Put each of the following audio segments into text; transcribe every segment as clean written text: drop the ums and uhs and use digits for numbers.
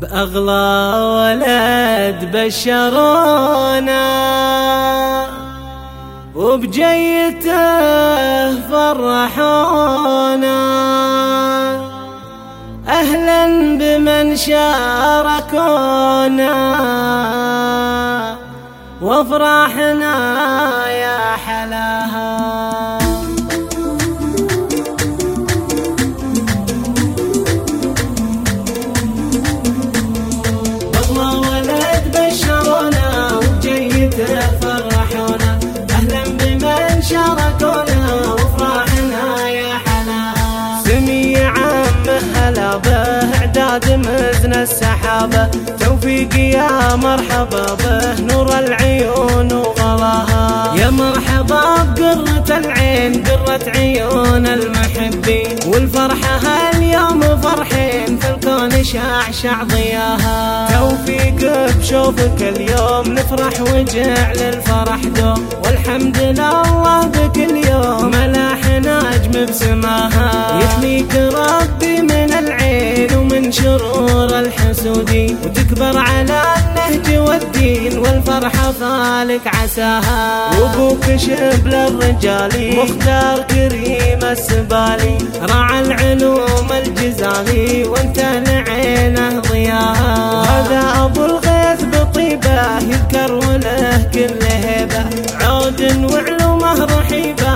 بأغلى ولد بشرونا وبجيته فرحونا، أهلا بمن شاركونا وافراحنا يا حلاها. مزن السحابة توفيق يا مرحبا به، نور العيون وغلاها. يا مرحبا بقرة العين، قرة عيون المحبين، والفرحة هاليوم فرحين في الكون شعشع ضياها. توفيق بشوفك اليوم نفرح وجعل الفرح دوم، والحمد لله بكل يوم ملاح نجم بسماها. يحميك ربي من العين ومن شرور الحسودين، وتكبر على النهج والدين والفرحة فالك عساها. وابوك شبل الرجالي مختار كريم السبالي، راعى العلوم الجزالي وانت لعينه ضياها. هذا ابو الغيث بطيبه يذكر وله كل هيبه، عود وعلومه رحيبه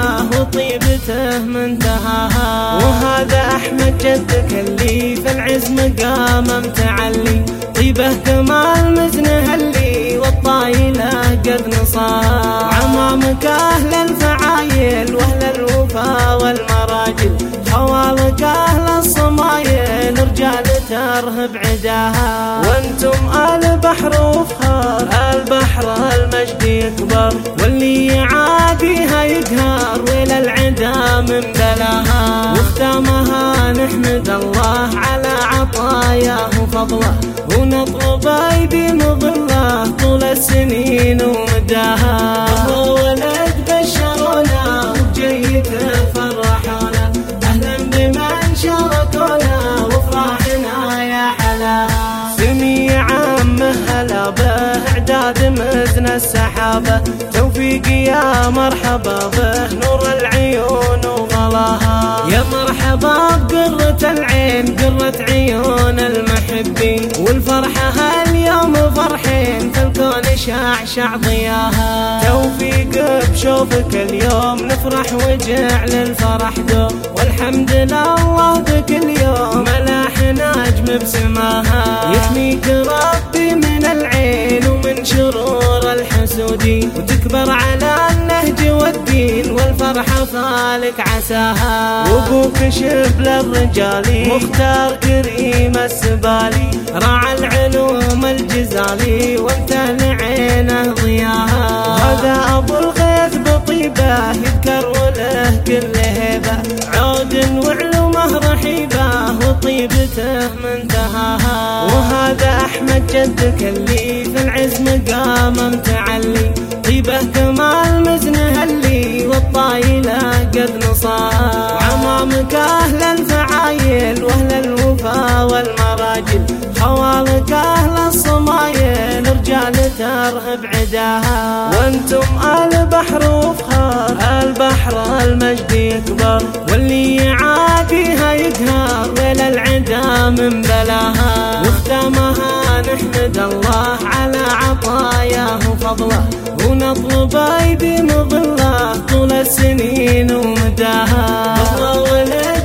وطيبته منتهاها. وهذا احمد جدك اللي في العز مقام متعلي، طيبه كمال مزنه اللي والطايله قد نصاها. عمامك اهل الفعايل واهل الوفا والمراجل، خوالك اهل الصمايل رجال ترهب عداها. وانتم آل بحر وفخار، البحر المجد يكبر، واللي يعاديها يقهر ويل العدا من بلاها. واختامها نحمد الله على عطاياه وفضله، ونطلب ايدي مظله طول السنين ومداها. هو ولد بشرونا وبجيته فرحونا، اهلا بمن شاركونا وافراحنا يا حلاها. سمي عمه هلا به اعداد مزن السحابه، توفيق يا مرحبا به، نور العيون وغلاها. يا مرحبا بقرة العين، قرة عيون المحبين، والفرحة هاليوم فرحين في الكون شعشع ضياها. توفيق بشوفك اليوم نفرح وجعل الفرح دوم، والحمد لله بكل يوم ملاح نجم بسماها. يحميك ربي من العين ومن شرور الحسودين، وتكبر على النهج والدين والفرحة فالك عساها. وابوك شبل الرجالي مختار كريم السبالي، راعى العلوم الجزالي وانت لعينه ضياها. هذا ابو الغيث بطيبه يذكر وله كل هيبه، عود وعلومه رحيبه وطيبته منتهاها. وهذا احمد جدك اللي في العز مقام متعلي، طيبه كمال مزنه اللي والطايله قد نصاها. عمامك اهل الفعايل واهل الوفا والمراجل، خوالك اهل الصمايل رجال ترهب عداها. وانتم آل بحر وفخار، البحر المجد يكبر، واللي يعاديها يقهر ويل العدا من بلاها. واختامها نحمد الله على عطاياه وفضله، ونطلب ايدي مظله طول السنين ومداها.